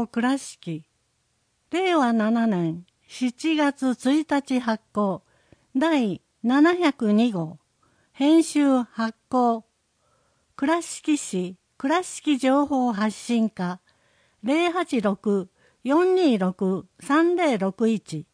報倉敷令和7年7月1日発行第702号編集発行倉敷市倉敷情報発信課086-426-3061